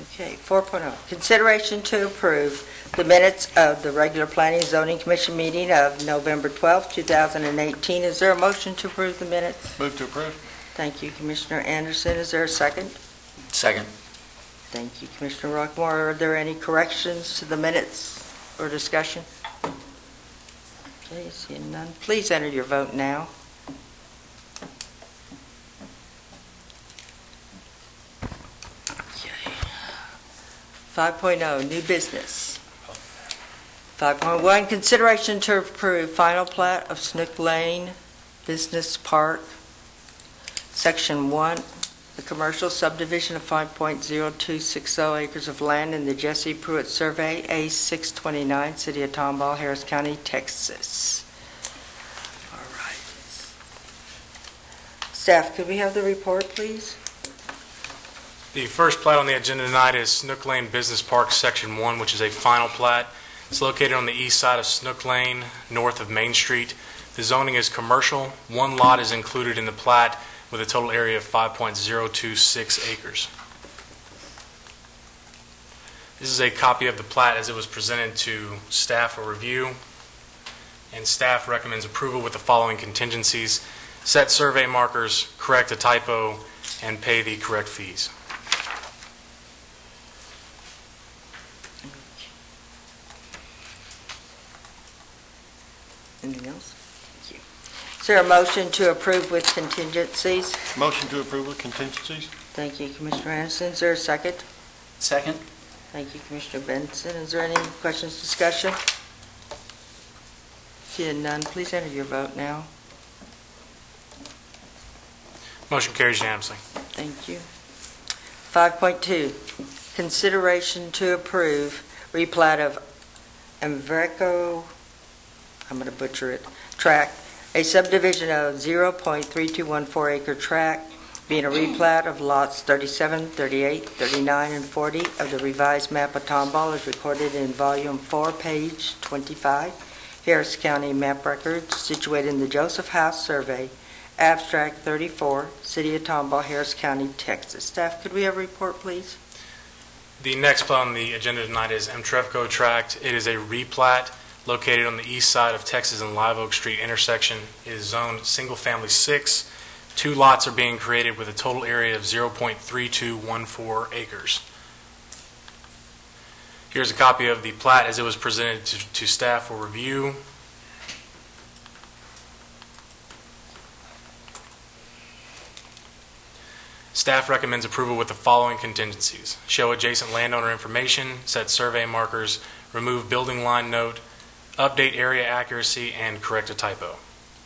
Okay, 4.0, consideration to approve the minutes of the regular Planning and Zoning Commission meeting of November 12, 2018. Is there a motion to approve the minutes? Move to approve. Thank you, Commissioner Anderson. Is there a second? Second. Thank you, Commissioner Rockmore. Are there any corrections to the minutes or discussion? Okay, seeing none. Please enter your vote now. Okay. 5.0, new business. 5.1, consideration to approve final plat of Snook Lane Business Park, Section 1, the commercial subdivision of 5.0260 acres of land in the Jesse Pruitt Survey, A629, City of Tomball, Harris County, Texas. All right. Staff, could we have the report, please? The first plat on the agenda tonight is Snook Lane Business Park, Section 1, which is a final plat. It's located on the east side of Snook Lane, north of Main Street. The zoning is commercial. One lot is included in the plat with a total area of 5.026 acres. This is a copy of the plat as it was presented to staff for review, and staff recommends approval with the following contingencies: set survey markers, correct a typo, and pay the correct fees. Anything else? Thank you. Is there a motion to approve with contingencies? Motion to approve with contingencies. Thank you, Commissioner Anderson. Is there a second? Second. Thank you, Commissioner Benson. Is there any questions, discussion? Seeing none, please enter your vote now. Motion carries unanimously. Thank you. 5.2, consideration to approve replat of Amvereco, I'm going to butcher it, tract, a subdivision of 0.3214 acre tract, being a replat of lots 37, 38, 39, and 40 of the revised map of Tomball as recorded in volume 4, page 25, Harris County map records, situated in the Joseph House Survey, abstract 34, City of Tomball, Harris County, Texas. Staff, could we have a report, please? The next plat on the agenda tonight is Amtrevco tract. It is a replat located on the east side of Texas and Live Oak Street intersection. It is zoned single family 6. 2 lots are being created with a total area of 0.3214 acres. Here's a copy of the plat as it was presented to staff for review. Staff recommends approval with the following contingencies: show adjacent landowner information, set survey markers, remove building line note, update area accuracy, and correct a typo.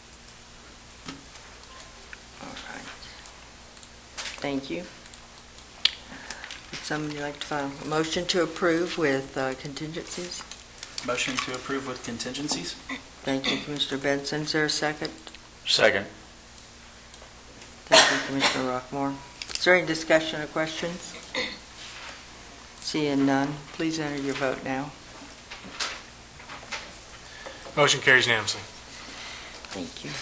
All right. Thank you. Would somebody like to file a motion to approve with contingencies? Motion to approve with contingencies. Thank you, Commissioner Benson. Is there a second? Second. Thank you, Commissioner Rockmore. Is there any discussion or questions? Seeing none, please enter your vote now. Motion carries unanimously. Thank you.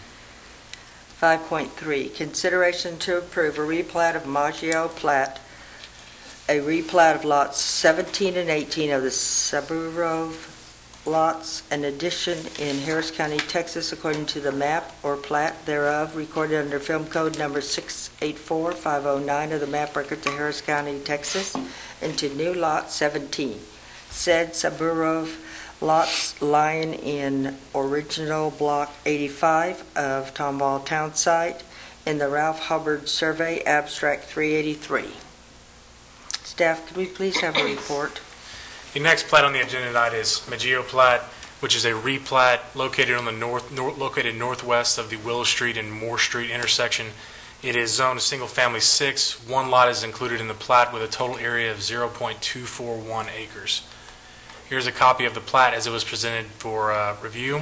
5.3, consideration to approve a replat of Maggio plat, a replat of lots 17 and 18 of the Suburov lots, an addition in Harris County, Texas, according to the map or plat thereof, recorded under Film Code number 684509 of the map records of Harris County, Texas, into new lot 17. Said Suburov lots lying in original block 85 of Tomball Town Site in the Ralph Hubbard Survey, abstract 383. Staff, could we please have a report? The next plat on the agenda tonight is Maggio plat, which is a replat located on the located northwest of the Willow Street and Moore Street intersection. It is zoned single family 6. 1 lot is included in the plat with a total area of 0.241 acres. Here's a copy of the plat as it was presented for review.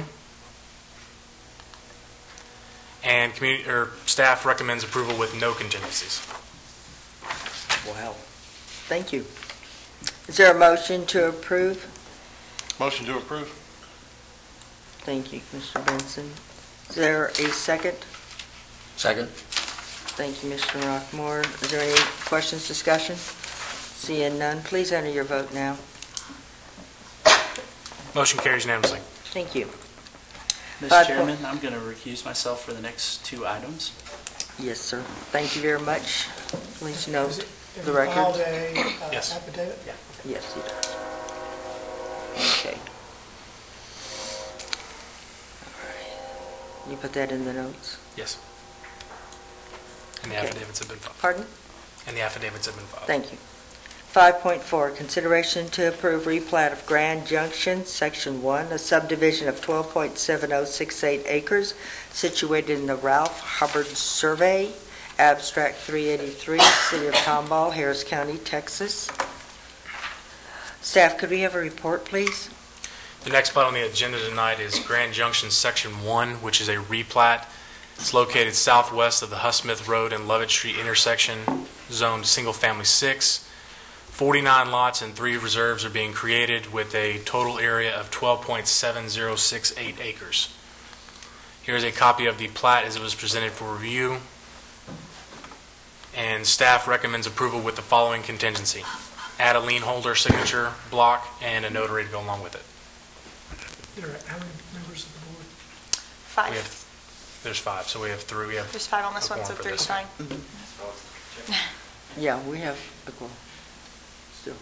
And staff recommends approval with no contingencies. Wow. Thank you. Is there a motion to approve? Motion to approve. Thank you, Mr. Benson. Is there a second? Second. Thank you, Mr. Rockmore. Is there any questions, discussion? Seeing none, please enter your vote now. Motion carries unanimously. Thank you. Mr. 5 Chairman, I'm going to recuse myself for the next two items. Yes, sir. Thank you very much. Please note Have the you filed record. a Yes. affidavit? Yes, he does. Okay. All right. You put that in the notes? Yes. And the Okay. affidavits have been filed. Pardon? And the affidavits have been filed. Thank you. 5.4, consideration to approve replat of Grand Junction, Section 1, a subdivision of 12.7068 acres situated in the Ralph Hubbard Survey, Abstract 383, City of Tomball, Harris County, Texas. Staff, could we have a report, please? The next plat on the agenda tonight is Grand Junction Section 1, which is a replat. It's located southwest of the Hussmith Road and Lovett Street intersection, zoned Single Family 6. 49 lots and 3 reserves are being created with a total area of 12.7068 acres. Here's a copy of the plat as it was presented for review. And staff recommends approval with the following contingency. Add a lien holder signature block and a notary to go along with it. There are how many members of the board? We 5. have, there's 5, so we have 3. We have There's 5 on this a one, so quorum for 3 is this. fine. Yeah, we have a quorum. Still.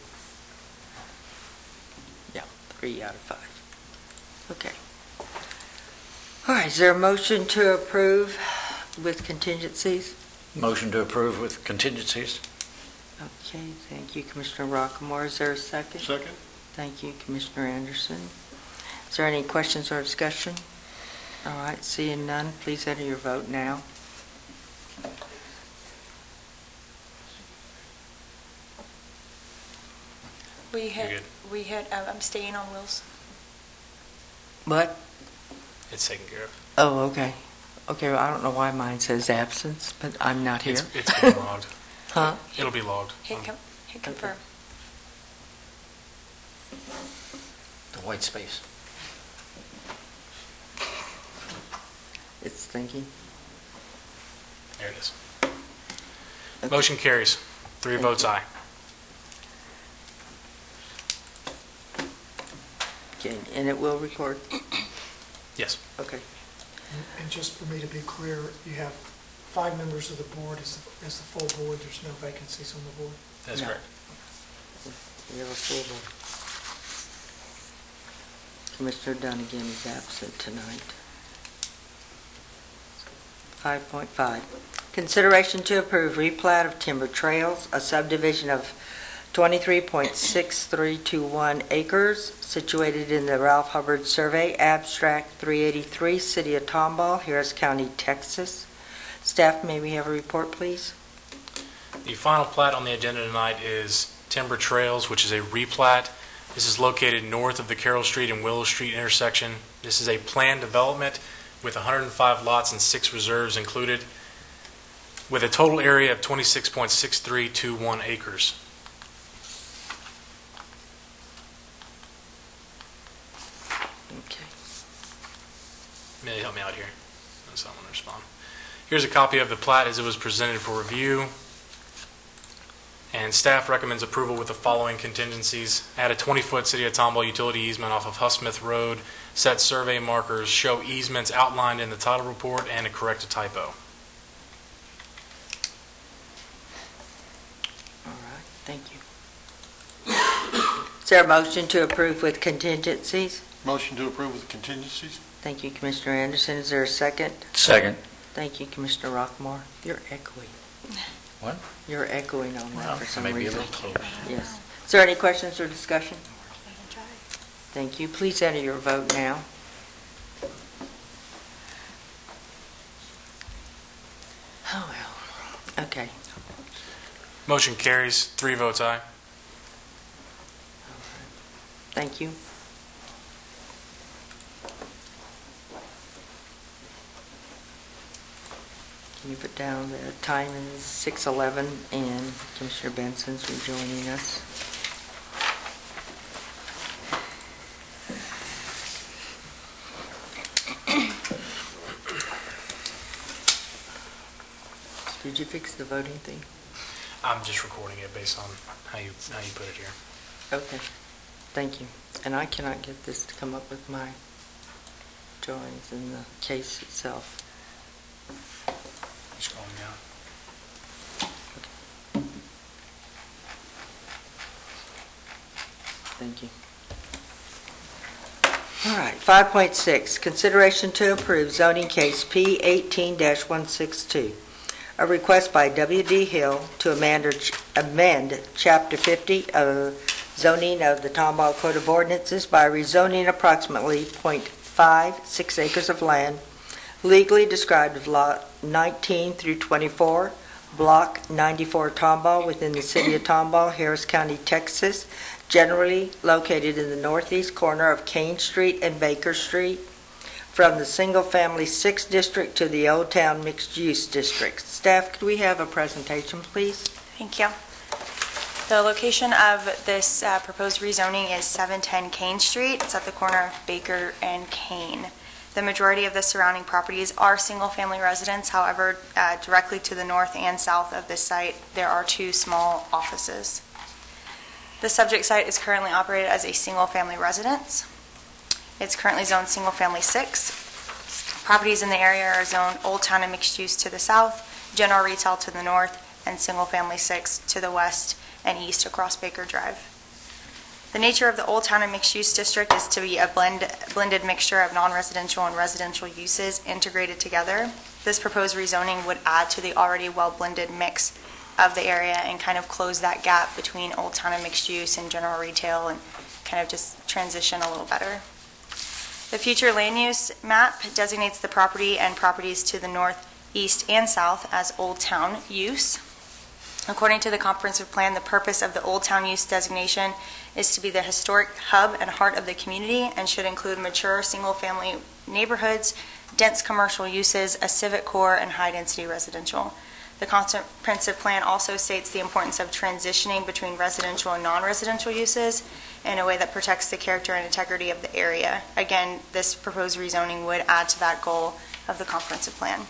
Yeah, 3 out of 5. Okay. All right, is there a motion to approve with contingencies? Motion to approve with contingencies. Okay, thank you, Commissioner Rockamore. Is there a second? Second? Thank you, Commissioner Anderson. Is there any questions or discussion? All right, seeing none, please enter your vote now. We had, good. I'm staying on Will's. What? It's taken care of. Oh, okay. Okay, well, I don't know why mine says absence, but I'm not here. It's being logged. Huh? It'll be logged. Hit confirm. The white space. It's thinking. There it is. Okay. Motion carries. 3 Thank votes you. aye. Okay, and it will record? Yes. Okay. And just for me to be clear, you have 5 members of the board as the full board. There's no vacancies on the board. That's No. correct. We have a full board. Commissioner Dunnigan is absent tonight. 5.5, consideration to approve replat of Timber Trails, a subdivision of 23.6321 acres situated in the Ralph Hubbard Survey, Abstract 383, City of Tomball, Harris County, Texas. Staff, may we have a report, please? The final plat on the agenda tonight is Timber Trails, which is a replat. This is located north of the Carroll Street and Willow Street intersection. This is a planned development with 105 lots and 6 reserves included, with a total area of 26.6321 acres. Okay. May you help me out here? That's how I'm going to respond. Here's a copy of the plat as it was presented for review. And staff recommends approval with the following contingencies. Add a 20-foot City of Tomball utility easement off of Hussmith Road. Set survey markers. Show easements outlined in the title report and to correct a typo. All right, thank you. Is there a motion to approve with contingencies? Motion to approve with contingencies? Thank you, Commissioner Anderson. Is there a second? Second. Thank you, Commissioner Rockmore. You're echoing. What? You're echoing on that for some Maybe a reason. little close. Yes. Is there any questions or discussion? Thank you. Please enter your vote now. Oh, well. Okay. Motion carries. 3 votes aye. Thank you. Can you put down the time is 6:11 and Commissioner Benson's rejoining us? Did you fix the voting thing? I'm just recording it based on how you put it here. Okay, thank you. And I cannot get this to come up with my drawings in the case itself. Scrolling down. Thank you. All right, 5.6, consideration to approve zoning case P 18-162. A request by W.D. Hill to amend Chapter 50 of zoning of the Tomball Code of Ordinances by rezoning approximately .56 acres of land legally described as Lot 19 through 24, Block 94 Tomball within the city of Tomball, Harris County, Texas, generally located in the northeast corner of Kane Street and Baker Street, from the single-family 6 district to the Old Town mixed-use district. Staff, could we have a presentation, please? Thank you. The location of this proposed rezoning is 710 Kane Street. It's at the corner of Baker and Kane. The majority of the surrounding properties are single-family residents. However, directly to the north and south of this site, there are 2 small offices. The subject site is currently operated as a single-family residence. It's currently zoned single-family 6. Properties in the area are zoned Old Town and mixed use to the south, general retail to the north, and single-family 6 to the west and east across Baker Drive. The nature of the Old Town and mixed use district is to be a blended mixture of non-residential and residential uses integrated together. This proposed rezoning would add to the already well-blended mix of the area and kind of close that gap between Old Town and mixed use and general retail and kind of just transition a little better. The future land use map designates the property and properties to the north, east, and south as Old Town use. According to the comprehensive plan, the purpose of the Old Town use designation is to be the historic hub and heart of the community and should include mature single-family neighborhoods, dense commercial uses, a civic core, and high-density residential. The comprehensive plan also states the importance of transitioning between residential and non-residential uses in a way that protects the character and integrity of the area. Again, this proposed rezoning would add to that goal of the comprehensive plan.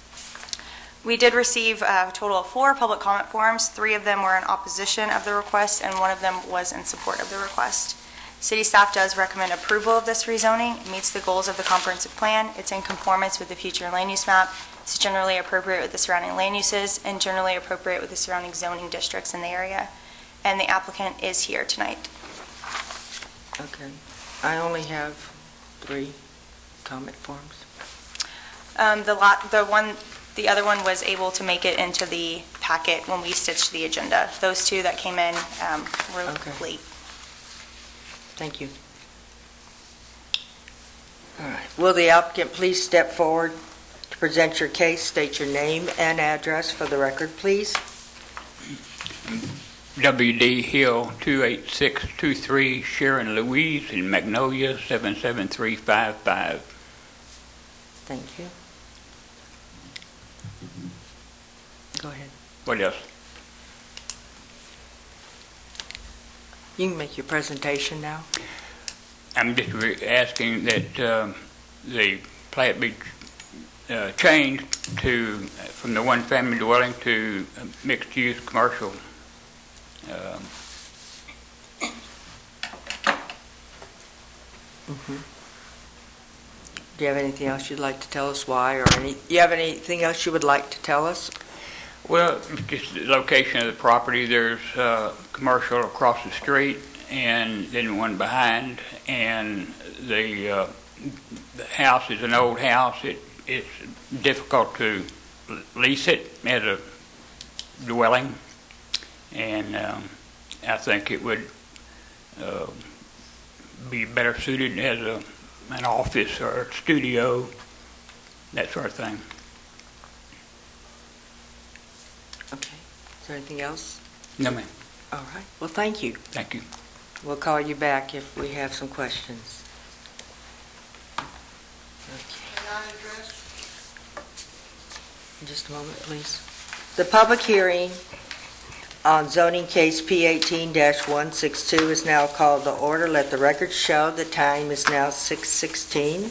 We did receive a total of 4 public comment forms. 3 of them were in opposition of the request, and 1 of them was in support of the request. City staff does recommend approval of this rezoning. It meets the goals of the comprehensive plan. It's in conformance with the future land use map. It's generally appropriate with the surrounding land uses and generally appropriate with the surrounding zoning districts in the area. And the applicant is here tonight. Okay. I only have 3 comment forms. The other one was able to make it into the packet when we stitched the agenda. Those 2 that came in were Okay. late. Thank you. All right. Will the applicant please step forward to present your case? State your name and address for the record, please. W.D. Hill, 28623 Sharon Louise in Magnolia, 77355. Thank you. Go ahead. What else? You can make your presentation now. I'm just asking that the plat be changed from the one-family dwelling to mixed-use commercial. Do you have anything else you'd like to tell us why, or you have anything else you would like to tell us? Well, just the location of the property. There's commercial across the street and then one behind, and the house is an old house. It's difficult to lease it as a dwelling, and I think it would be better suited as an office or a studio, that sort of thing. Okay. Is there anything else? No, ma'am. All right. Well, thank you. Thank you. We'll call you back if we have some questions. Okay. Just a moment, please. The public hearing on zoning case P18-162 is now called to order. Let the record show the time is now 6:16.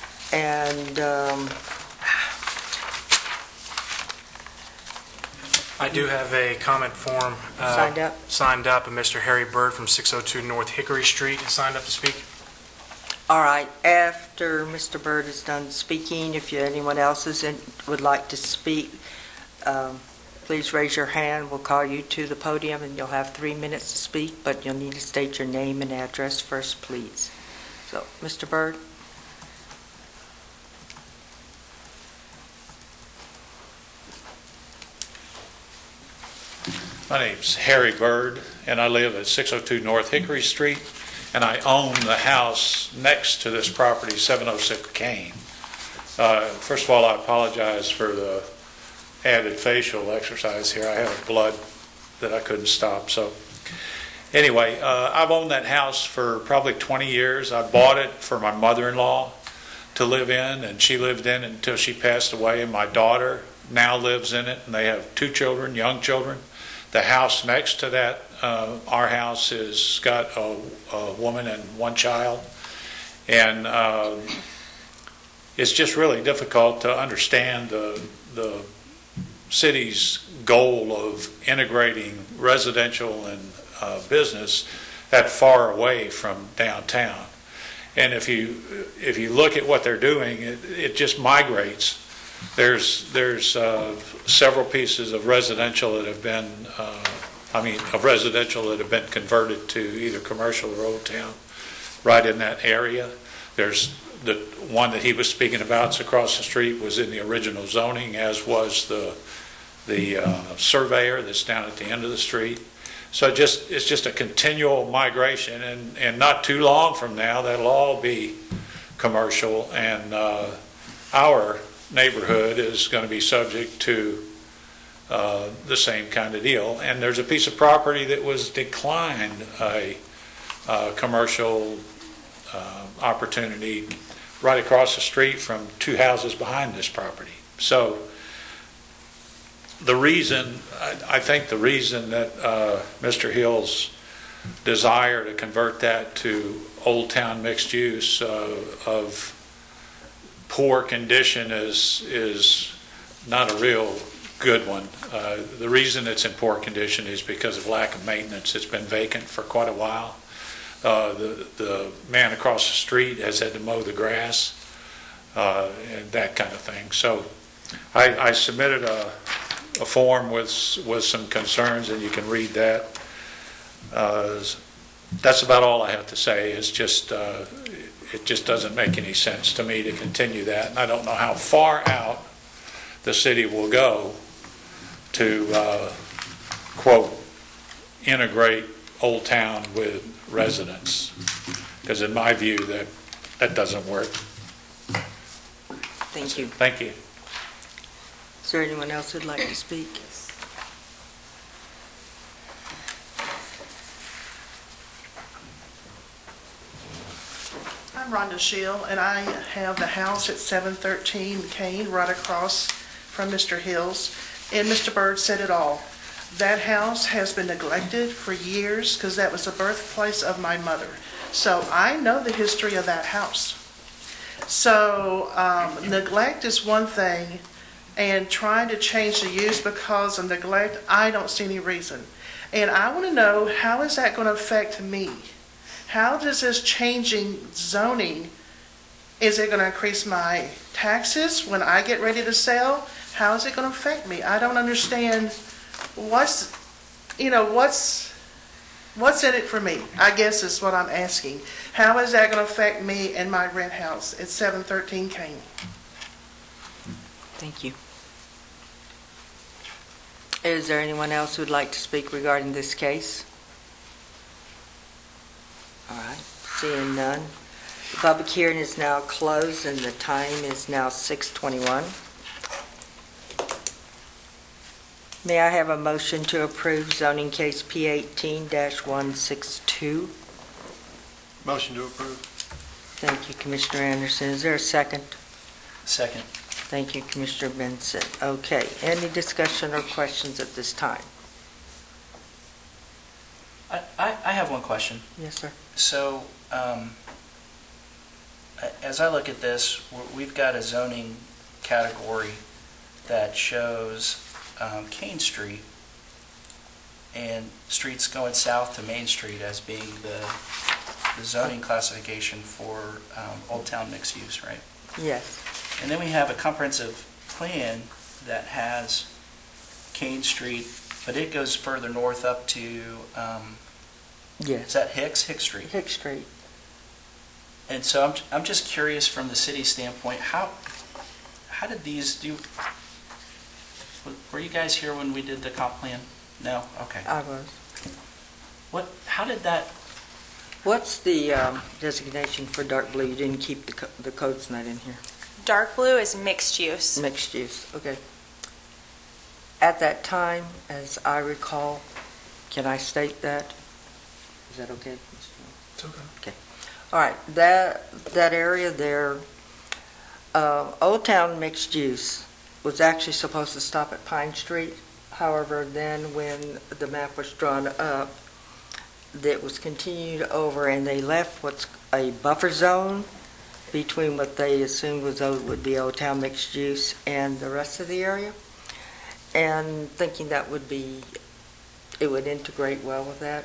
And I do have a comment form. Signed up? And Mr. Harry Bird from 602 North Hickory Street is signed up to speak. All right, after Mr. Byrd is done speaking, if anyone else would like to speak, please raise your hand. We'll call you to the podium, and you'll have 3 minutes to speak, but you'll need to state your name and address first, please. So, Mr. Byrd? My name's Harry Bird, and I live at 602 North Hickory Street, and I own the house next to this property, 706 Kane. First of all, I apologize for the added facial exercise here. I have blood that I couldn't stop. So anyway, I've owned that house for probably 20 years. I bought it for my mother-in-law to live in, and she lived in it until she passed away, and my daughter now lives in it, and they have 2 children, young children. The house next to that, our house, has got a woman and 1 child, and it's just really difficult to understand the city's goal of integrating residential and business that far away from downtown. And if you look at what they're doing, it just migrates. There's several pieces of residential that have been, converted to either commercial or old town, right in that area. There's the one that he was speaking about, it's across the street, was in the original zoning, as was the surveyor that's down at the end of the street. So it's just a continual migration, and not too long from now, that'll all be commercial, and our neighborhood is going to be subject to the same kind of deal. And there's a piece of property that was declined a commercial opportunity right across the street from 2 houses behind this property. So I think the reason that Mr. Hill's desire to convert that to Old Town mixed use of poor condition is not a real good one. The reason it's in poor condition is because of lack of maintenance. It's been vacant for quite a while. The man across the street has had to mow the grass and that kind of thing. So I submitted a form with some concerns, and you can read that. That's about all I have to say. It's just it just doesn't make any sense to me to continue that, and I don't know how far out the city will go to quote integrate Old Town with residents, because in my view that doesn't work. Thank you. Thank you. Is there anyone else who'd like to speak? I'm Rhonda Schill, and I have the house at 713 McCain, right across from Mr. Hill's. And Mr. Bird said it all. That house has been neglected for years because that was the birthplace of my mother. So I know the history of that house. So neglect is one thing, and trying to change the use because of neglect, I don't see any reason. And I want to know, how is that going to affect me? How does this changing zoning, is it going to increase my taxes when I get ready to sell? How is it going to affect me? I don't understand what's in it for me, I guess is what I'm asking. How is that going to affect me and my rent house at 713 Kane? Thank you. Is there anyone else who would like to speak regarding this case? All right, seeing none. The public hearing is now closed, and the time is now 6:21. May I have a motion to approve zoning case P18-162? Motion to approve. Thank you, Commissioner Anderson. Is there a second? Second. Thank you, Commissioner Benson. Okay, any discussion or questions at this time? I have one question. Yes, sir. So, as I look at this, we've got a zoning category that shows Kane Street and streets going south to Main Street as being the zoning classification for Old Town mixed use, right? Yes, And then we have a comprehensive plan that has Kane Street, but it goes further north up to, is yes. that Hicks Street? Hicks Street. And so I'm just curious from the city standpoint, how did these do? Were you guys here when we did the comp plan? No? Okay. I was. How did that, What's the designation for dark blue? You didn't keep the codes not in here. Dark blue is mixed use. Mixed use, okay. At that time, as I recall, can I state that? Is that okay? It's okay. All right, that area there, Old Town mixed use was actually supposed to stop at Pine Street. However, then when the map was drawn up, that was continued over and they left what's a buffer zone between what they assumed would be Old Town mixed use and the rest of the area. And thinking that it would integrate well with that.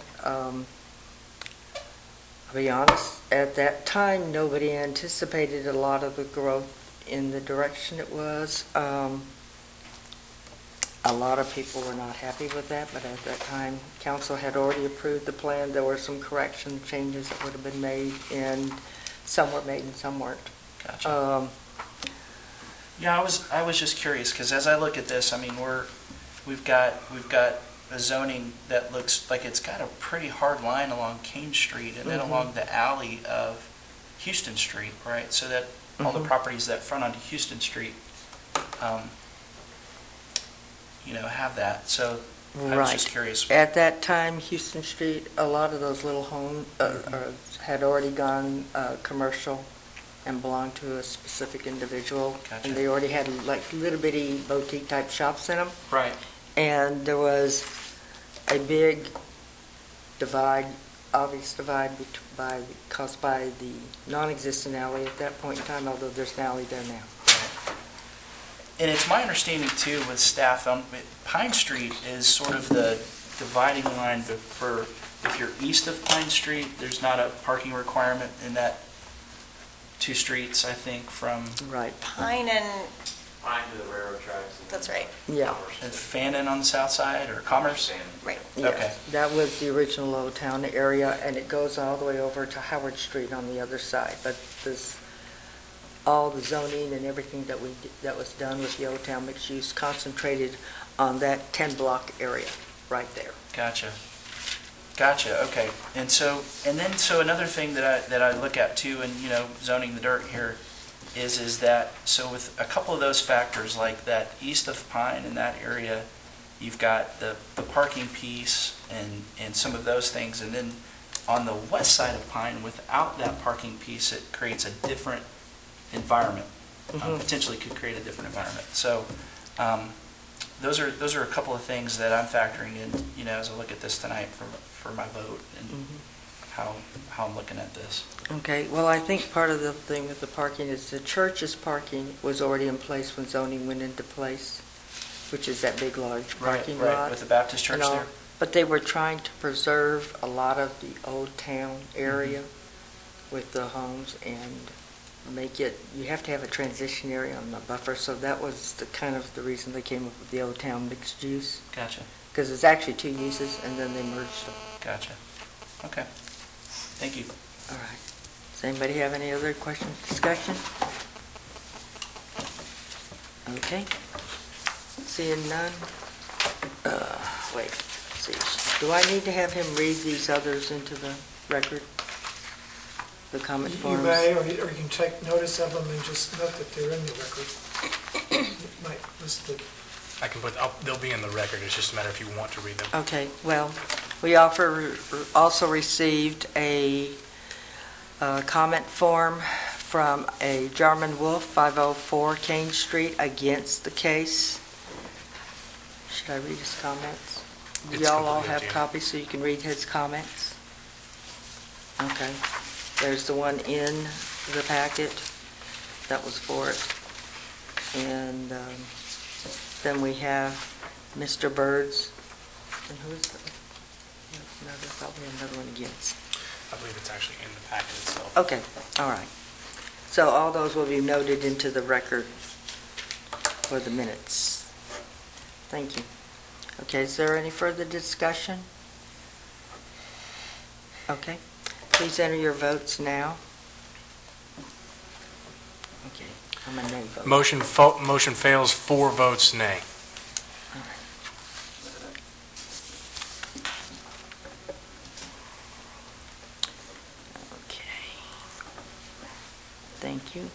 I'll be honest, at that time, nobody anticipated a lot of the growth in the direction it was. A lot of people were not happy with that, but at that time, council had already approved the plan. There were some correction changes that would have been made, and some were made and some weren't. gotcha. Yeah, I was just curious, because as I look at this, I mean, we've got a zoning that looks like it's got a pretty hard line along Kane Street and then along the alley of Houston Street, right? So that all the properties that front onto Houston Street, have that. So I was just curious. At that time, Houston Street, a lot of those little homes had already gone commercial and belonged to a specific individual. Gotcha. And they already had like little bitty boutique type shops in them. Right. And there was a big divide, obvious divide caused by the non-existent alley at that point in time, although there's an alley there now. And it's my understanding too with staff, Pine Street is sort of the dividing line for, if you're east of Pine Street, there's not a parking requirement in that two streets, I think, from Right, Pine and, Pine to the railroad tracks. that's right, yeah. Fannin on the south side or Commerce. right. Okay. Yes, that was the original Old Town area, and it goes all the way over to Howard Street on the other side. But all the zoning and everything that was done with the Old Town mixed use concentrated on that 10-block area right there. Gotcha. Okay. And so another thing that I look at too, and zoning the dirt here, is that so with a couple of those factors like that east of Pine in that area, you've got the parking piece and some of those things, and then on the west side of Pine, without that parking piece, it creates a different environment. Potentially could create a different environment. So. Those are a couple of things that I'm factoring in, as I look at this tonight for my vote and how I'm looking at this. Okay, well, I think part of the thing with the parking is the church's parking was already in place when zoning went into place, which is that big, large parking lot. Right, with the Baptist church and all. there. But they were trying to preserve a lot of the Old Town area with the homes and make it, you have to have a transition area on the buffer, so that was the reason they came up with the Old Town mixed use, Gotcha. because it's actually two uses, and then they merged them. Gotcha. Okay. Thank you. All right. Does anybody have any other questions, discussion? Okay. Seeing none. Wait, let's see. Do I need to have him read these others into the record? The comment You forms? may, or you can take notice of them and just note that they're in the record. You might list the, they'll be in the record, it's just a matter if you want to read them. Okay, well, we also received a comment form from a Jarman Wolf, 504 Kane Street, against the case. Should I read his comments? It's Y'all all completely up have to you. copies so you can read his comments? Okay. There's the one in the packet. That was for it. And then we have Mr. Bird's, and who's the, no, there's probably another one against. I believe it's actually in the packet itself. Okay, all right. So all those will be noted into the record for the minutes. Thank you. Okay, is there any further discussion? Okay, please enter your votes now. Okay, I'm a nay vote. Motion fails, 4 votes nay. Okay. Thank you.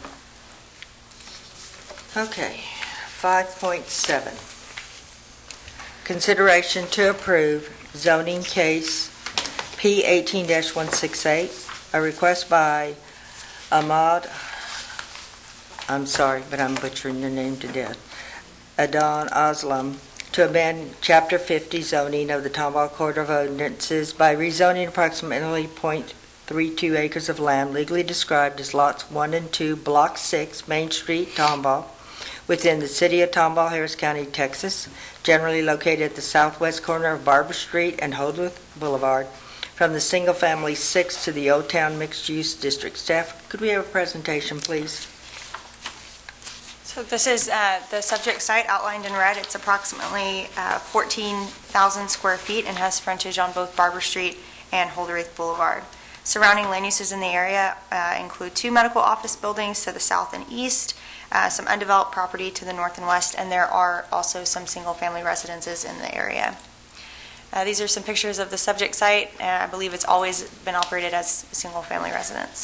Okay, 5.7. Consideration to approve zoning case P 18-168, a request by Ahmad, I'm sorry, but I'm butchering the name to death, Adon Aslam, to amend Chapter 50 zoning of the Tomball Code of Ordinances by rezoning approximately .32 acres of land legally described as lots 1 and 2, Block 6, Main Street, Tomball, within the city of Tomball, Harris County, Texas, generally located at the southwest corner of Barber Street and Holdworth Boulevard, from the single-family 6 to the Old Town Mixed-Use District. Staff, could we have a presentation, please? So this is the subject site outlined in red. It's approximately 14,000 square feet and has frontage on both Barber Street and Holdworth Boulevard. Surrounding land uses in the area include 2 medical office buildings to the south and east, some undeveloped property to the north and west, and there are also some single-family residences in the area. These are some pictures of the subject site. I believe it's always been operated as single-family residence.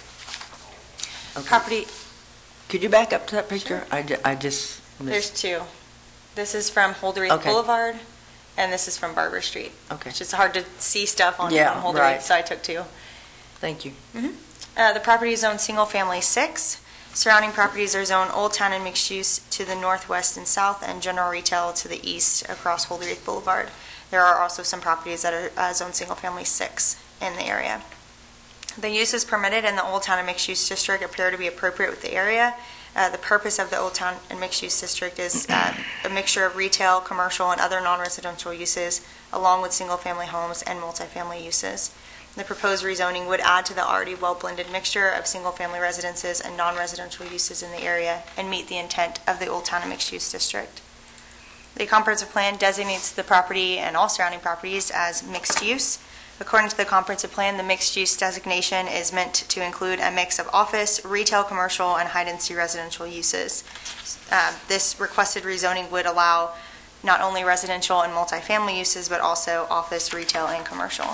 Okay. Property, Could you back up to that picture? I just there's missed. 2. This is from Holdworth Okay. Boulevard, and this is from Barber Street. Okay, It's just hard to see stuff on Holdworth, right. so I took 2. Thank you. The property is zoned single-family 6. Surrounding properties are zoned Old Town and Mixed Use to the northwest and south, and general retail to the east across Holdworth Boulevard. There are also some properties that are zoned single-family 6 in the area. The uses permitted in the Old Town and Mixed Use District appear to be appropriate with the area. The purpose of the Old Town and Mixed Use District is a mixture of retail, commercial, and other non-residential uses, along with single-family homes and multifamily uses. The proposed rezoning would add to the already well-blended mixture of single-family residences and non-residential uses in the area and meet the intent of the Old Town and Mixed Use District. The comprehensive plan designates the property and all surrounding properties as mixed use. According to the comprehensive plan, the mixed use designation is meant to include a mix of office, retail, commercial, and high-density residential uses. This requested rezoning would allow not only residential and multifamily uses, but also office, retail, and commercial.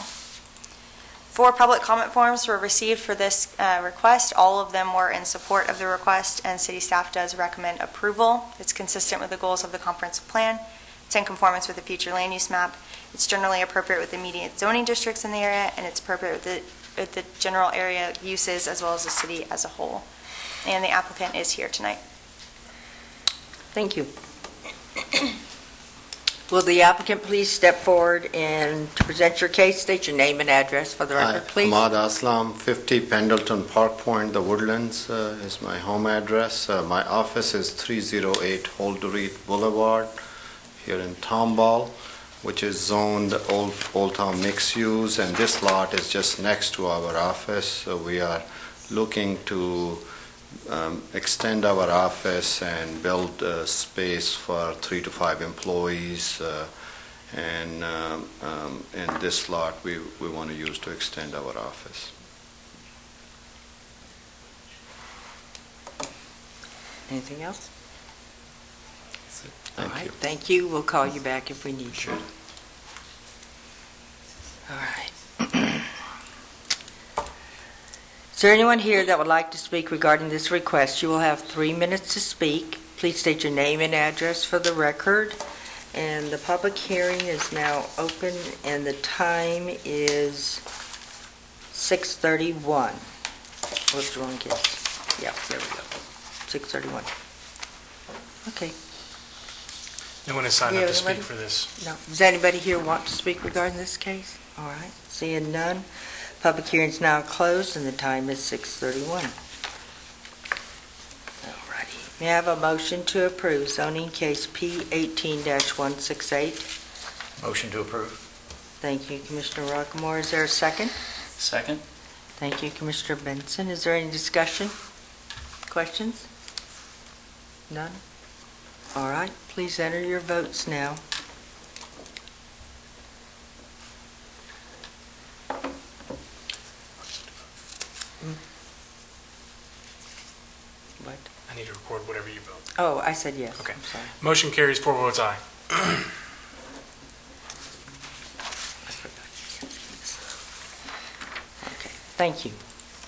4 public comment forms were received for this request. All of them were in support of the request, and city staff does recommend approval. It's consistent with the goals of the comprehensive plan. It's in conformance with the future land use map. It's generally appropriate with the immediate zoning districts in the area, and it's appropriate with the general area uses as well as the city as a whole. And the applicant is here tonight. Thank you. Will the applicant please step forward and to present your case, state your name and address for the record, please? Ahmad Aslam, 50 Pendleton Park Point, The Woodlands is my home address. My office is 308 Holdworth Boulevard here in Tomball, which is zoned Old Town Mixed Use, and this lot is just next to our office. So we are looking to extend our office and build space for 3 to 5 employees, and this lot we want to use to extend our office. Anything else? Thank All right, you. thank you. We'll call you back if we need you. All right. Is there anyone here that would like to speak regarding this request? You will have 3 minutes to speak. Please state your name and address for the record. And the public hearing is now open, and the time is 6:31. What's the wrong case? Yeah, there we go. 6:31. Okay. No one has signed Yeah, up to speak anybody? for this. No. Does anybody here want to speak regarding this case? All right. Seeing none. Public hearing is now closed, and the time is 6:31. All righty. May I have a motion to approve zoning case P 18-168? Motion to approve. Thank you, Commissioner Rockamore. Is there a second? Second? Thank you, Commissioner Benson. Is there any discussion? Questions? None? All right, please enter your votes now. What? I need to record whatever you vote. Oh, I said yes. Okay. I'm sorry. Motion carries 4 votes aye. Okay, thank you.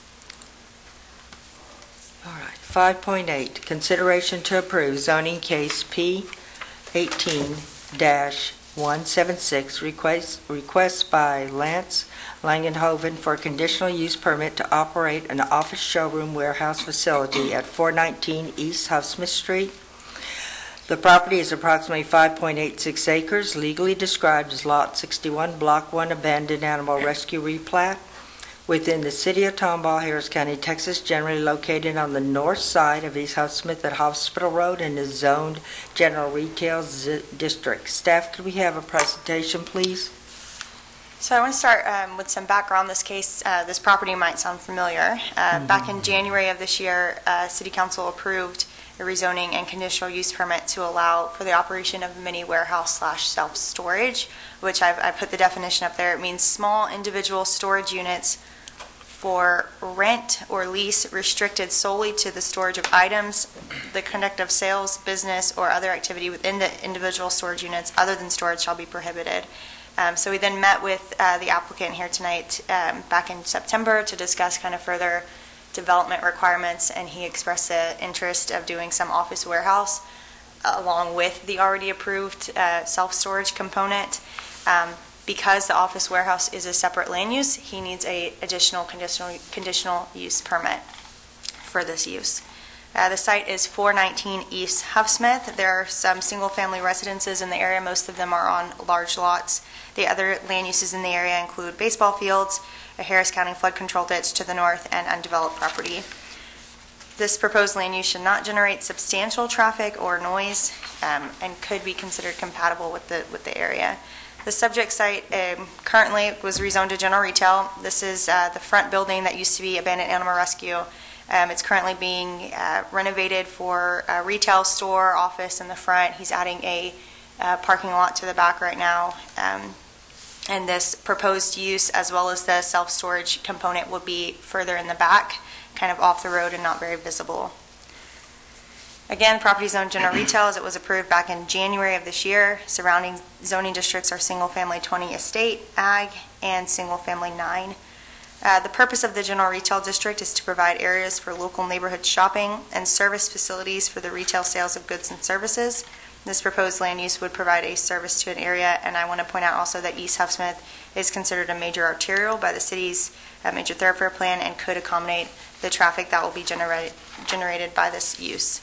All right, 5.8, consideration to approve zoning case P 18-176, request by Lance Langenhoven for a conditional use permit to operate an office showroom warehouse facility at 419 East Huffsmith Street. The property is approximately 5.86 acres, legally described as Lot 61, Block 1, Abandoned Animal Rescue Replat, within the city of Tomball, Harris County, Texas, generally located on the north side of East Huffsmith at Hospital Road and is zoned general retail district. Staff, could we have a presentation, please? So I want to start with some background on this case. This property might sound familiar. Back in January of this year, City Council approved a rezoning and conditional use permit to allow for the operation of mini warehouse / self-storage, which I put the definition up there. It means small individual storage units for rent or lease restricted solely to the storage of items, the conduct of sales, business, or other activity within the individual storage units other than storage shall be prohibited. So we then met with the applicant here tonight back in September to discuss kind of further development requirements, and he expressed the interest of doing some office warehouse along with the already approved self-storage component. Because the office warehouse is a separate land use, he needs a additional conditional use permit for this use. The site is 419 East Huffsmith. There are some single-family residences in the area. Most of them are on large lots. The other land uses in the area include baseball fields, a Harris County flood control ditch to the north, and undeveloped property. This proposed land use should not generate substantial traffic or noise and could be considered compatible with the area. The subject site currently was rezoned to general retail. This is the front building that used to be Abandoned Animal Rescue. It's currently being renovated for a retail store, office in the front. He's adding a parking lot to the back right now. And this proposed use, as well as the self-storage component, will be further in the back, kind of off the road and not very visible. Again, property zone general retail as it was approved back in January of this year. Surrounding zoning districts are single-family 20 estate, ag, and single-family 9. The purpose of the general retail district is to provide areas for local neighborhood shopping and service facilities for the retail sales of goods and services. This proposed land use would provide a service to an area, and I want to point out also that East Huffsmith is considered a major arterial by the city's major thoroughfare plan and could accommodate the traffic that will be generated by this use.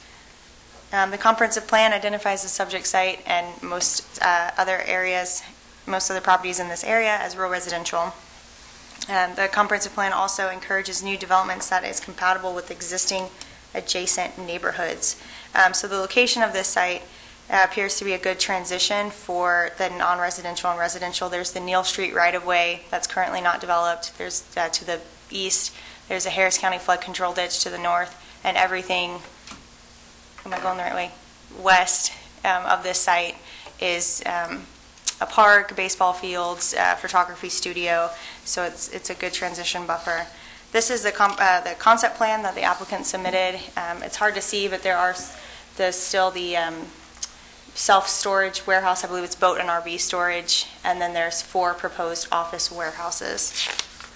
The comprehensive plan identifies the subject site and most other properties in this area as rural residential. The comprehensive plan also encourages new developments that is compatible with existing adjacent neighborhoods. So the location of this site appears to be a good transition for the non-residential and residential. There's the Neal Street right-of-way that's currently not developed. There's to the east. There's a Harris County flood control ditch to the north, and everything, am I going the right way? West of this site is a park, baseball fields, photography studio, so it's a good transition buffer. This is the concept plan that the applicant submitted. It's hard to see, but there's still the self-storage warehouse. I believe it's boat and RV storage, and then there's 4 proposed office warehouses.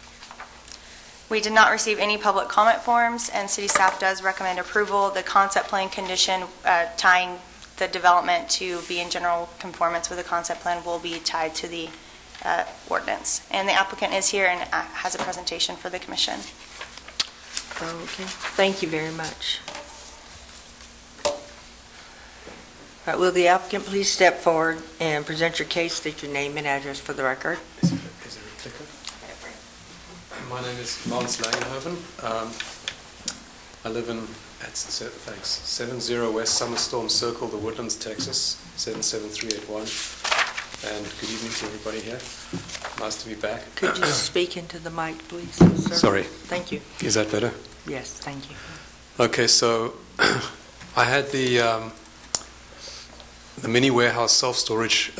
We did not receive any public comment forms, and city staff does recommend approval. The concept plan condition tying the development to be in general conformance with the concept plan will be tied to the ordinance. And the applicant is here and has a presentation for the commission. Okay, thank you very much. All right, will the applicant please step forward and present your case, state your name and address for the record? Is it a clicker? My name is Lance Langenhoven. I live in, thanks, 70 West Summerstorm Circle, The Woodlands, Texas, 77381. And good evening to everybody here. Nice to be back. Could you speak into the mic, please, sir? Sorry. Thank you. Is that better? Yes, thank you. Okay, so I had the mini warehouse self-storage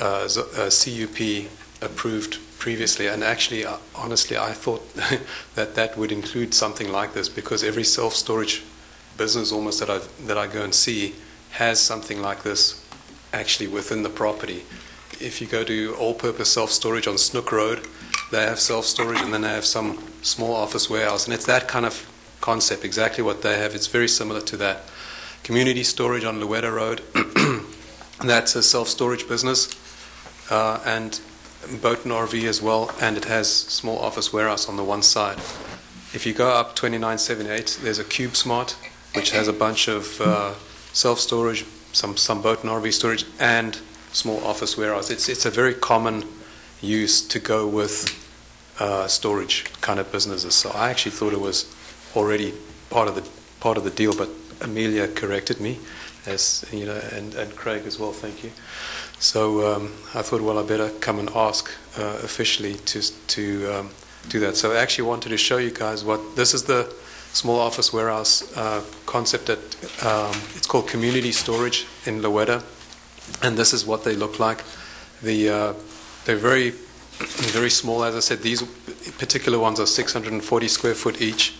CUP approved previously, and actually, honestly, I thought that would include something like this, because every self-storage business almost that I go and see has something like this actually within the property. If you go to all-purpose self-storage on Snook Road, they have self-storage, and then they have some small office warehouse, and it's that kind of concept, exactly what they have. It's very similar to that. Community storage on Louetta Road, that's a self-storage business, and boat and RV as well, and it has small office warehouse on the one side. If you go up 2978, there's a Cube Smart, which has a bunch of self-storage, some boat and RV storage, and small office warehouse. It's a very common use to go with storage kind of businesses. So I actually thought it was already part of the deal, but Amelia corrected me, as you know, and Craig as well. Thank you. So I thought, well, I better come and ask officially to do that. So I actually wanted to show you guys what this is, the small office warehouse concept that it's called community storage in Louetta, and this is what they look like. They're very very small. As I said, these particular ones are 640 square foot each,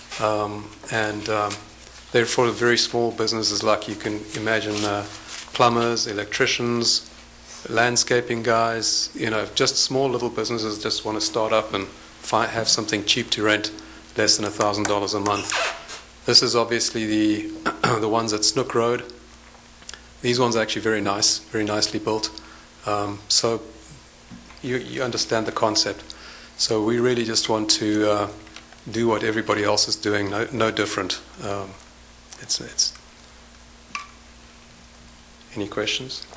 and they're for very small businesses, like you can imagine, plumbers, electricians, landscaping guys, just small little businesses just want to start up and have something cheap to rent, less than $1,000 a month. This is obviously the ones at Snook Road. These ones are actually very nice, very nicely built. So you understand the concept. So we really just want to do what everybody else is doing, no different. It's. Any questions?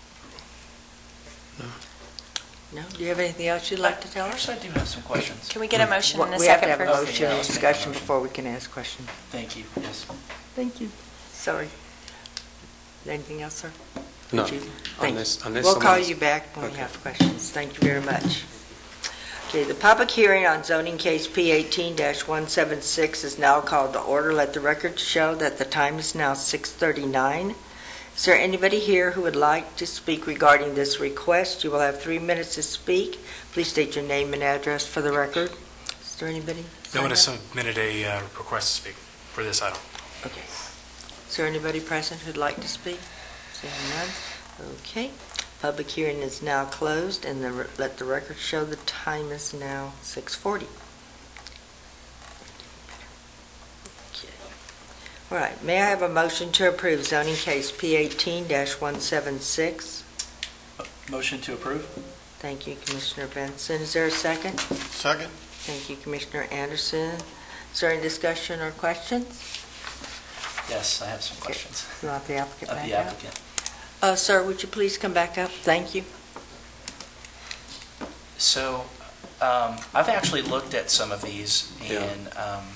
No? Do you have anything else you'd like to tell us? Yes, I do have some questions. Can we get a motion and a We have to second have a first? motion and discussion before we can ask questions. Thank you. Yes. Thank you. Sorry. Anything else, sir? No. Thank Unless you. We'll call someone's- you back when we Okay. have questions. Thank you very much. Okay, the public hearing on zoning case P18-176 is now called to order. Let the record show that the time is now 6:39. Is there anybody here who would like to speak regarding this request? You will have 3 minutes to speak. Please state your name and address for the record. Is there anybody? No one has signed submitted a request to speak for this item. up? Okay. Is there anybody present who'd like to speak? Seeing none? Okay. Public hearing is now closed, and let the record show the time is now 6:40. Okay. All right. May I have a motion to approve zoning case P18-176? Motion to approve? Thank you, Commissioner Benson. Is there a second? Second? Thank you, Commissioner Anderson. Is there any discussion or questions? Yes, I have some questions You want the applicant of back the up? applicant. Sir, would you please come back up? Thank you. So, I've actually looked at some of these, Yeah. and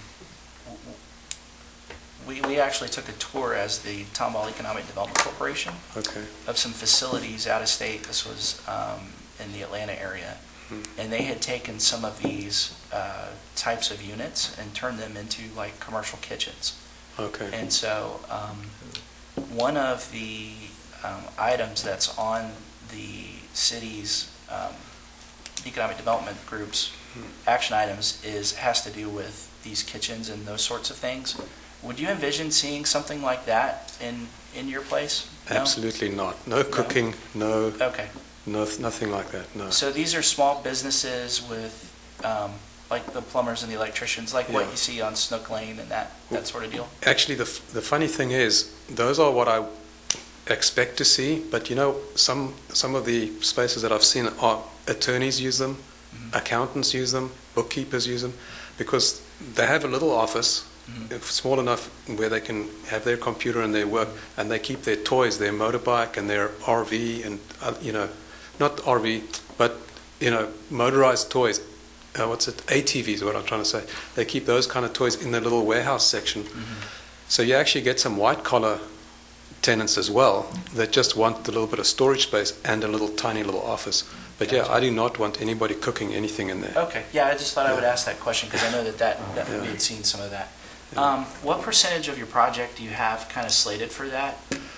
we actually took a tour as the Tomball Economic Development Corporation Okay. of some facilities out of state. This was in the Atlanta area. And they had taken some of these types of units and turned them into like commercial kitchens. Okay. And so one of the items that's on the city's economic development group's action items has to do with these kitchens and those sorts of things. Would you envision seeing something like that in your place? No? Absolutely not. No cooking, no, Okay. nothing like that, no. So these are small businesses with, like the plumbers and the electricians, like what Yeah. you see on Snook Lane and that sort of deal? Actually, the funny thing is, those are what I expect to see, but some of the spaces that I've seen are attorneys use them, accountants use them, bookkeepers use them, because they have a little office, small enough where they can have their computer and their work, and they keep their toys, their motorbike and their RV, and not RV, but motorized toys. ATVs is what I'm trying to say. They keep those kind of toys in their little warehouse section. So you actually get some white-collar tenants as well that just want a little bit of storage space and a little tiny little office. But yeah, I do not want anybody cooking anything in there. Okay, yeah, I just thought I would ask that question because I know that we had seen some of that. What percentage of your project do you have kind of slated for that?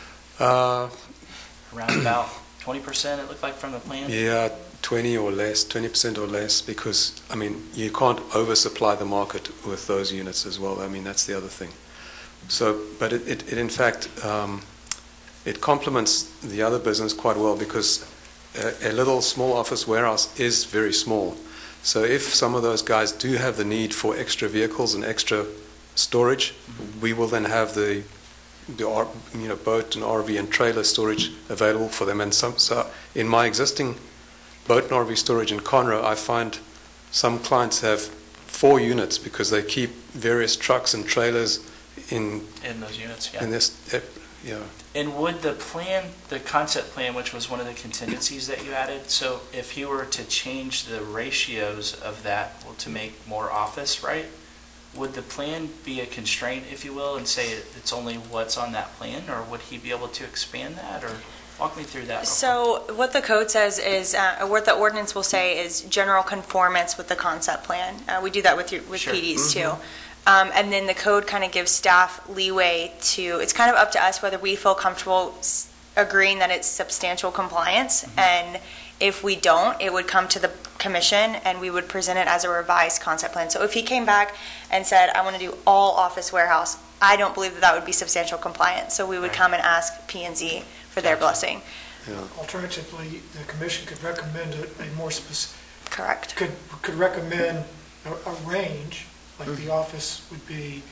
Around about 20%, it looked like from the plan? Yeah, 20% or less, because, I mean, you can't oversupply the market with those units as well. I mean, that's the other thing. So, but it in fact, it complements the other business quite well because a little small office warehouse is very small. So if some of those guys do have the need for extra vehicles and extra storage, we will then have the boat and RV and trailer storage available for them. And so in my existing boat and RV storage in Conroe, I find some clients have 4 units because they keep various trucks and trailers in those units, yeah. In this, yeah. And would the plan, the concept plan, which was one of the contingencies that you added, so if you were to change the ratios of that to make more office, right? Would the plan be a constraint, if you will, and say it's only what's on that plan, or would he be able to expand that, or walk me through that? So what the code says is, what the ordinance will say is general conformance with the concept plan. We do that with Sure. PDs too. And then the code kind of gives staff leeway to, it's kind of up to us whether we feel comfortable agreeing that it's substantial compliance. And if we don't, it would come to the commission and we would present it as a revised concept plan. So if he came back and said, I want to do all office warehouse, I don't believe that would be substantial compliance. So we would come and ask P&Z for their blessing. Yeah. Alternatively, the commission could recommend a more specific, Correct. could recommend a range, like the office would be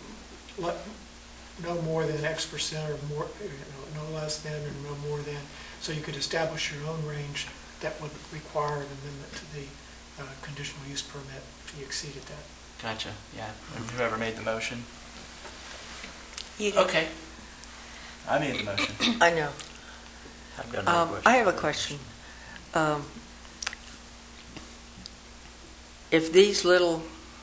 no more than X percent or more, no less than or no more than. So you could establish your own range that would require an amendment to the conditional use permit if you exceeded that. Gotcha, yeah. Whoever made the motion? You did. Okay. I made the motion. I know. I've got another question. I have a question. If these little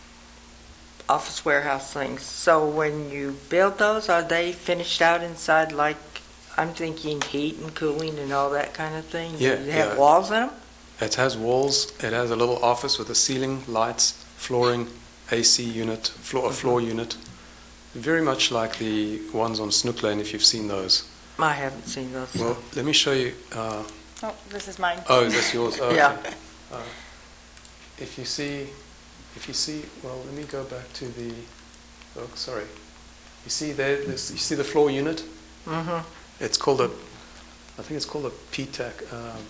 office warehouse things, so when you build those, are they finished out inside, like, I'm thinking heat and cooling and all that kind of thing? Yeah, Do they have yeah. walls in them? It has walls. It has a little office with a ceiling, lights, flooring, AC unit, a floor unit. Very much like the ones on Snook Lane, if you've seen those. I haven't seen those. Well, let me show you. Oh, this is mine. Oh, is this yours? Oh, Yeah. okay. If you see, well, let me go back to the. Oh, sorry. You see there? You see the floor unit? Mm-hmm. It's called I think it's called a PTAC.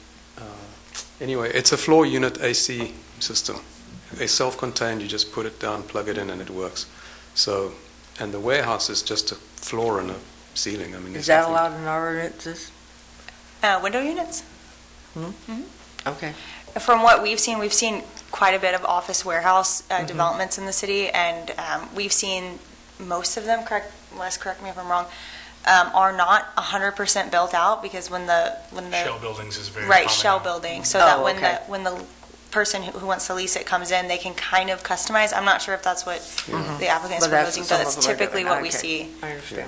Anyway, it's a floor unit AC system. It's self-contained. You just put it down, plug it in, and it works. So, and the warehouse is just a floor and a ceiling. I mean, Is there's that nothing- allowed in our ordinances? Window units? Okay. From what we've seen quite a bit of office warehouse developments in the city, and we've seen most of them, Les, correct me if I'm wrong, are not 100% built out because when the Shell buildings is very right common shell now. building, so Oh, that okay. when the person who wants to lease it comes in, they can kind of customize. I'm not sure if that's what the applicant's But that's proposing, some but of that's them are typically doing. what we Okay. see. I understand.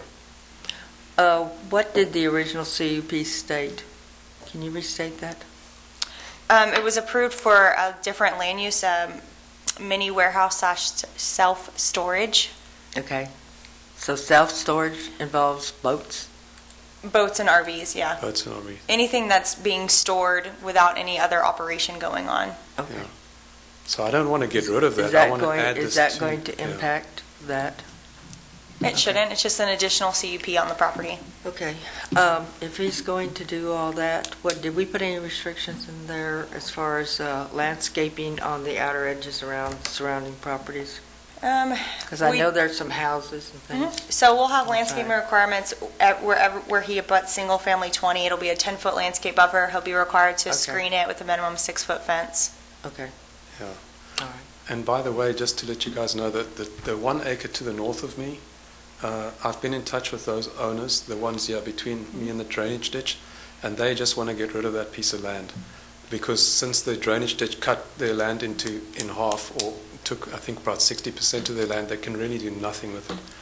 What did the original CUP state? Can you restate that? It was approved for a different land use, mini warehouse / self-storage, Okay. So self-storage involves boats? boats and RVs, yeah. Boats and RV. Anything that's being stored without any other operation going on. Okay. Yeah. So I don't want to get rid of that. Is I that want to going, add is this that to, going to yeah. impact that? It shouldn't, it's just an additional CUP on the property. Okay. If he's going to do all that, did we put any restrictions in there as far as landscaping on the outer edges around surrounding properties? Because I We- know there's some houses and things. So we'll have landscaping Okay. requirements where he abuts single-family 20. It'll be a 10-foot landscape buffer. He'll be required to Okay. screen it with a minimum 6-foot fence. Okay. Yeah. All right. And by the way, just to let you guys know that the 1 acre to the north of me, I've been in touch with those owners, the ones here between me and the drainage ditch, and they just want to get rid of that piece of land. Because since the drainage ditch cut their land in half, or took, I think, about 60% of their land, they can really do nothing with it.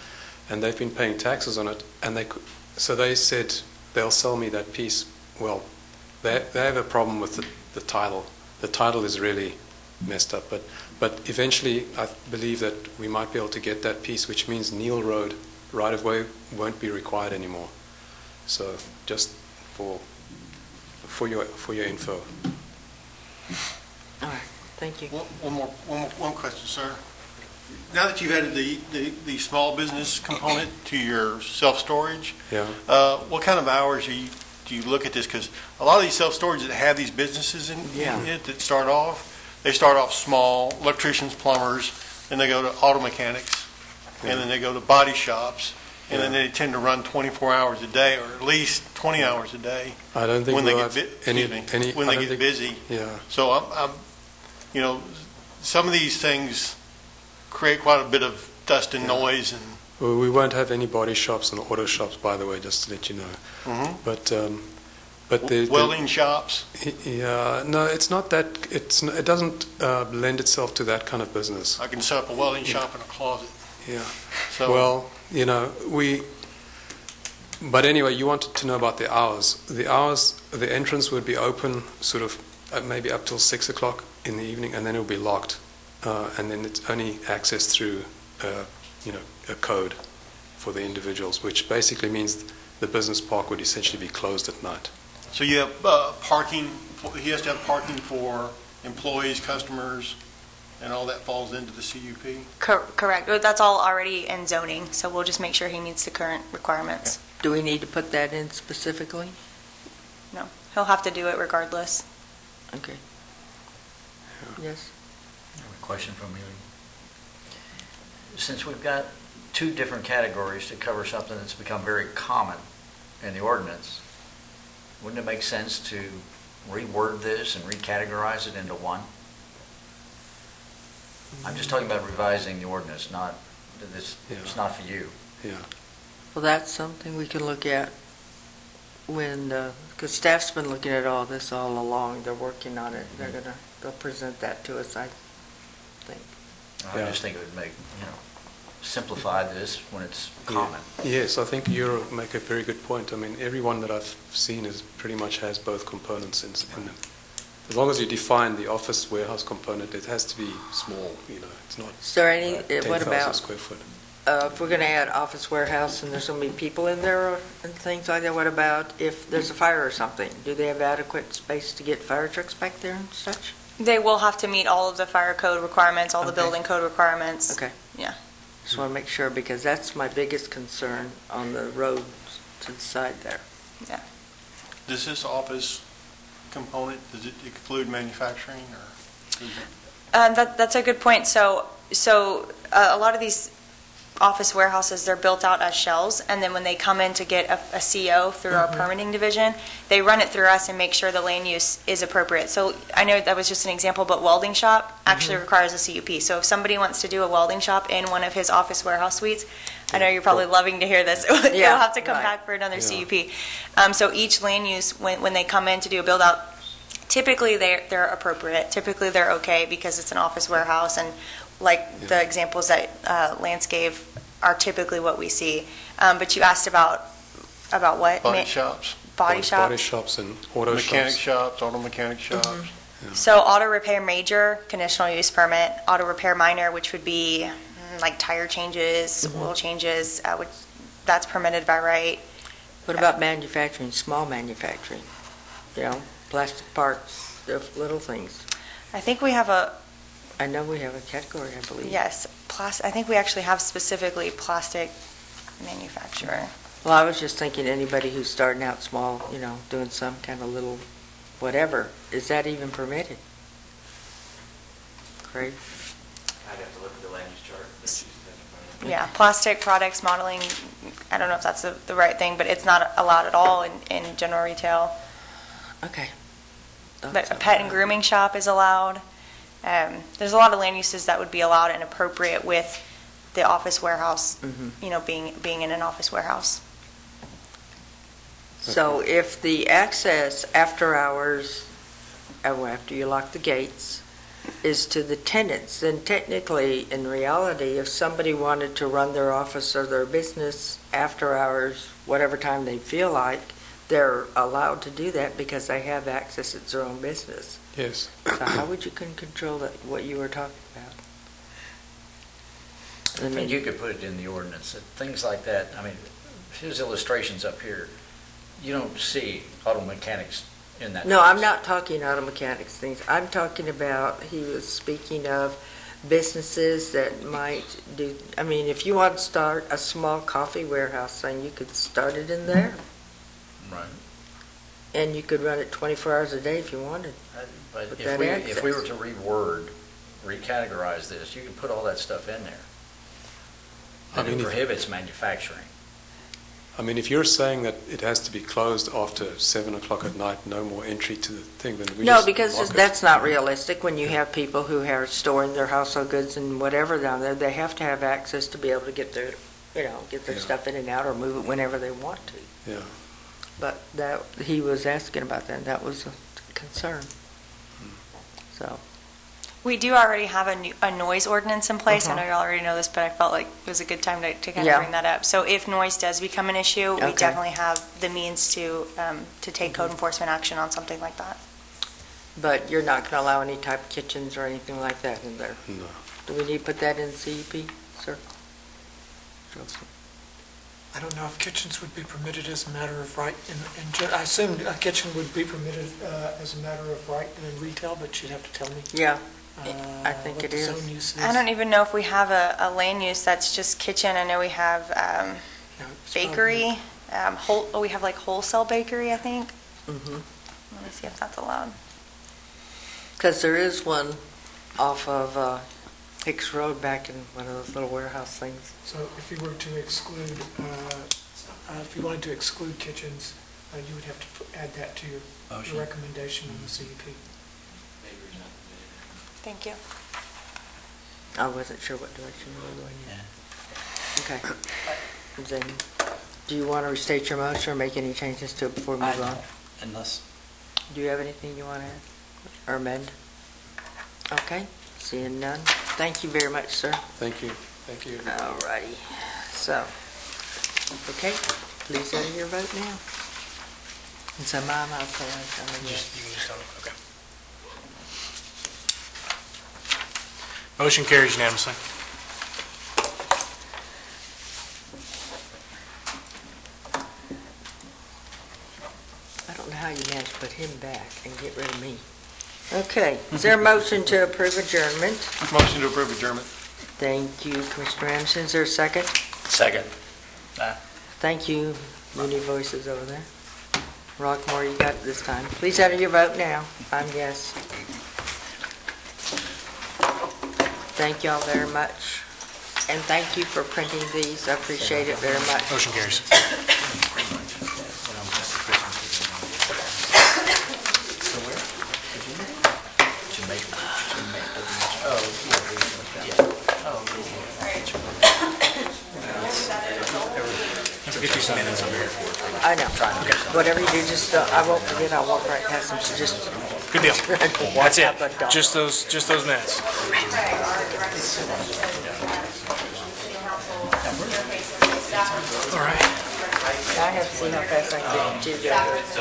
and they've been paying taxes on it, and so they said they'll sell me that piece. Well, they have a problem with the title. The title is really messed up, but eventually I believe that we might be able to get that piece, which means Neil Road right-of-way won't be required anymore. So just for your info. All right, thank you. One question, sir. Now that you've added the small business component to your self-storage, Yeah. what kind of hours do you look at this? Because a lot of these self-storage that have these businesses in it that start off small, electricians, plumbers, then they go to auto mechanics, and then they go to body shops, and then they tend to run 24 hours a day, or at least 20 hours a day. I don't think when they we'll get have when they get busy. Yeah. So I'm, some of these things create quite a bit of dust and noise, and Well, we won't have any body shops and auto shops, by the way, just to let you know. But welding shops. Yeah, no, it's not that. It doesn't lend itself to that kind of business. I can set up a welding shop in a closet. Yeah. So Well, But anyway, you wanted to know about the hours. The entrance would be open sort of maybe up till 6 o'clock in the evening, and then it will be locked, and then it's only access through a code for the individuals, which basically means the business park would essentially be closed at night. So you have parking. He has to have parking for employees, customers, and all that falls into the CUP. Correct. That's all already in zoning, so we'll just make sure he meets the current requirements. Do we need to put that in specifically? No, he'll have to do it regardless. Okay. Yes? I have a question from you. Since we've got two different categories to cover something that's become very common in the ordinance, wouldn't it make sense to reword this and recategorize it into one? I'm just talking about revising the ordinance, not this. Yeah. It's not for you. Yeah. Well, that's something we can look at because staff's been looking at all this all along. They're working on it. They'll present that to us, I think. I just think it would simplify this when it's common. Yes, I think you make a very good point. I mean, everyone that I've seen pretty much has both components in them. As long as you define the office warehouse component, it has to be small. It's not. Is there any? 10,000 What about square foot? if we're going to add office warehouse and there's going to be people in there and things like that? What about if there's a fire or something? Do they have adequate space to get fire trucks back there and such? They will have to meet all of the fire code requirements, all the Okay. building code requirements. Okay. Yeah. Just want to make sure because that's my biggest concern on the road to the side there. Does this office component, does it include manufacturing, or? Does it? That's a good point. So a lot of these office warehouses, they're built out as shells, and then when they come in to get a CO through our permitting division, they run it through us and make sure the land use is appropriate. So I know that was just an example, but welding shop actually requires a CUP. So if somebody wants to do a welding shop in one of his office warehouse suites, I know you're probably loving to hear this. They'll have to come back for another CUP. So each land use, when they come in to do a build out, typically they're appropriate. Typically they're okay because it's an office warehouse, and like the examples that Lance gave are typically what we see. But you asked about what? Body shops, Body shops. Body shops and auto mechanic shops. shops, auto mechanic shops. So auto repair major, conditional use permit. Auto repair minor, which would be like tire changes, oil changes, which that's permitted by right. What about manufacturing, small manufacturing? Plastic parts, the little things. I think we have I know we have a category, I believe. yes, I think we actually have specifically plastic manufacturer. Well, I was just thinking anybody who's starting out small, doing some kind of little whatever, is that even permitted? Craig? I'd have to look at the land use chart. Yeah, plastic products modeling, I don't know if that's the right thing, but it's not allowed at all in general retail. Okay. But a pet and grooming shop is allowed. There's a lot of land uses that would be allowed and appropriate with the office warehouse, being in an office warehouse. So if the access after hours, after you lock the gates, is to the tenants. And technically, in reality, if somebody wanted to run their office or their business after hours, whatever time they feel like, they're allowed to do that because they have access. It's their own business. Yes. So how would you control that, what you were talking about? I think you could put it in the ordinance, that things like that. I mean, his illustrations up here, you don't see auto mechanics in that. No, I'm not talking auto mechanics things. I'm talking about, he was speaking of businesses that might do, I mean, if you want to start a small coffee warehouse thing, you could start it in there. Right. And you could run it 24 hours a day if you wanted. But With if that we access. were to reword, recategorize this, you could put all that stuff in there. And it prohibits manufacturing. I mean, if you're saying that it has to be closed after 7 o'clock at night, no more entry to the thing, then we No, just because block it. that's not realistic. When you have people who are storing their household goods and whatever down there, they have to have access to be able to get their, get their Yeah. stuff in and out or move it whenever they want to. Yeah. But that, he was asking about that, and that was a concern. So, We do already have a noise ordinance in place. I Uh-huh. know you already know this, but I felt like it was a good time to kind Yeah. of bring that up. So if noise does become an issue, we Okay. definitely have the means to take code enforcement action on something like that. but you're not going to allow any type of kitchens or anything like that in there? No. Do we need to put that in CUP, sir? I don't know if kitchens would be permitted as a matter of right. I assume a kitchen would be permitted as a matter of right in retail, but you'd have to tell me. Yeah, I think what it the is. zone use is. I don't even know if we have a land use that's just kitchen. I know we have No, it's bakery. We have like wholesale bakery, I think. Mhm. Let me see if that's allowed. Because there is one off of Hicks Road back in one of those little warehouse things. So if you were to exclude, if you wanted to exclude kitchens, you would have to add that to your recommendation on the CUP. Thank you. I wasn't sure what direction you were going in. Okay. Then, do you want to restate your motion or make any changes to it before we move on? Unless. Do you have anything you want to add or amend? Okay, seeing none. Thank you very much, sir. Thank you. Thank you. All righty. So, okay, please enter your vote now. And so mine, I'll say I'm a yes. You can just tell me, okay. Motion carries unanimously. I don't know how you managed to put him back and get rid of me. Okay, is there a motion to approve adjournment? Motion to approve adjournment. Thank you, Commissioner Anderson. Is there a second? Second. Thank you, Uni Voices over there. Rockmore, you got it this time. Please enter your vote now. I'm yes. Thank y'all very much. And thank you for printing these. I appreciate it very much. Motion carries. Get you some minutes over here. I know. Whatever you do, just, I won't forget. I'll walk right past them. So just. Good deal. That's it. out the door. Just those minutes. All right. I have to see how fast I can get to